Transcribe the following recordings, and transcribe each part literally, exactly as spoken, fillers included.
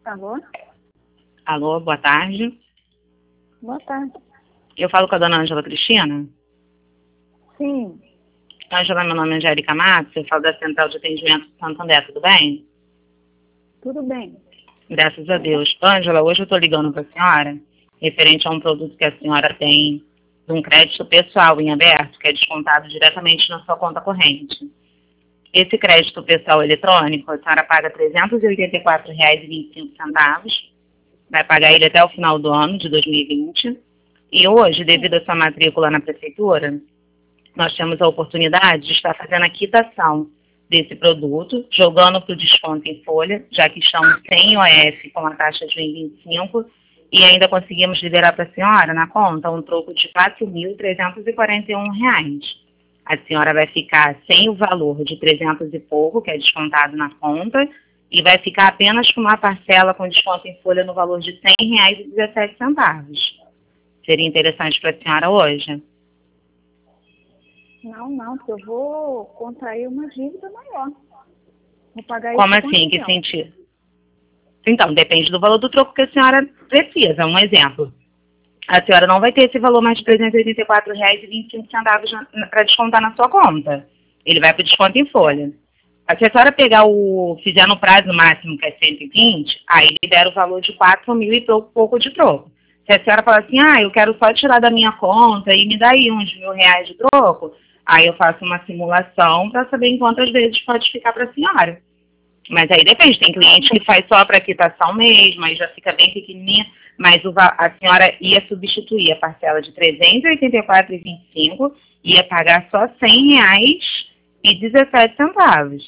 Alô? Alô, boa tarde. Boa tarde. Eu falo com a dona Ângela Cristina? Sim. Ângela, meu nome é Angélica Matos, eu falo da Central de Atendimento de Santander, tudo bem? Tudo bem. Graças a Deus. Ângela, hoje eu estou ligando para a senhora, referente a um produto que a senhora tem de um crédito pessoal em aberto, que é descontado diretamente na sua conta corrente. Esse crédito pessoal eletrônico, a senhora paga trezentos e oitenta e quatro reais e vinte e cinco centavos, vai pagar ele até o final do ano de dois mil e vinte, e hoje, devido à sua matrícula na prefeitura, nós temos a oportunidade de estar fazendo a quitação desse produto, jogando para o desconto em folha, já que estamos sem O F com a taxa de um vírgula vinte e cinco, e ainda conseguimos liberar para a senhora, na conta, um troco de quatro mil trezentos e quarenta e um reais. A senhora vai ficar sem o valor de trezentos e pouco, que é descontado na conta, e vai ficar apenas com uma parcela com desconto em folha no valor de cem reais e dezessete centavos. Seria interessante para a senhora hoje? Não, não, porque eu vou contrair uma dívida maior. Vou pagar isso Como com assim? Que ação. sentido? Então, depende do valor do troco que a senhora precisa. Um exemplo. A senhora não vai ter esse valor mais de trezentos e oitenta e quatro reais e vinte e cinco centavos para descontar na sua conta. Ele vai para o desconto em folha. Se a senhora pegar o, fizer no prazo máximo, que é cento e vinte, aí libera o valor de quatro mil e pouco, pouco de troco. Se a senhora falar assim, ah, eu quero só tirar da minha conta e me dá aí uns mil reais de troco, aí eu faço uma simulação para saber em quantas vezes pode ficar para a senhora. Mas aí depende, tem cliente que faz só para quitação mesmo, aí já fica bem pequenininha, mas o, a senhora ia substituir a parcela de trezentos e oitenta e quatro reais e vinte e cinco, ia pagar só cem reais e dezessete centavos.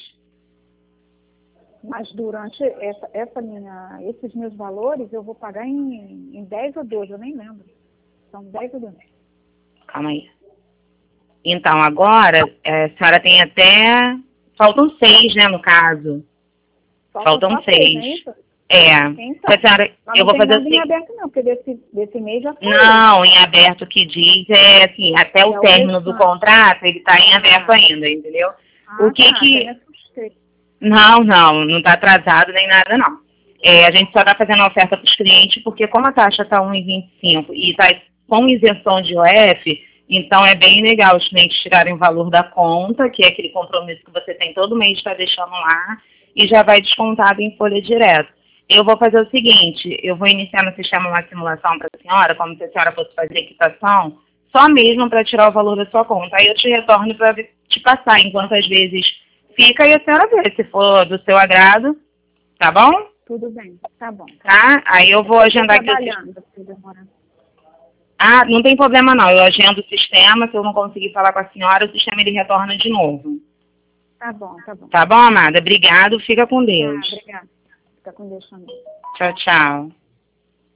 Mas durante essa, essa minha, esses meus valores, eu vou pagar em, em dez ou doze, eu nem lembro. São dez ou doze. Calma aí. Então, agora, é, a senhora tem até... Faltam seis, né, no caso. Faltam só seis. Não é isso? É. Então, A senhora, mas eu não vou tem fazer nada assim. em aberto não, porque desse, desse mês já foi. Não, em aberto que diz é assim, até o É o término do restante. contrato, ele está em aberto Ah. ainda, entendeu? Ah, O que tá, que... até me assustei. Não, não, não está atrasado nem nada, não. É, a gente só está fazendo a oferta para os clientes porque como a taxa está um vírgula vinte e cinco e está com isenção de O F, então é bem legal os clientes tirarem o valor da conta, que é aquele compromisso que você tem todo mês está deixando lá, e já vai descontado em folha direto. Eu vou fazer o seguinte, eu vou iniciar no sistema uma simulação para a senhora, como se a senhora fosse fazer quitação, só mesmo para tirar o valor da sua conta. Aí eu te retorno para te passar em quantas vezes fica e a senhora vê se for do seu agrado, tá bom? Tudo bem, tá bom. Tá? Aí eu vou eu agendar aqui o trabalhando, se demorar. Ah, não tem problema não, eu agendo o sistema, se eu não conseguir falar com a senhora, o sistema ele retorna de novo. Tá bom, tá bom. Tá bom, amada? Obrigado, fica com Deus. Ah, obrigada. Fica com Deus também. Tchau, tchau.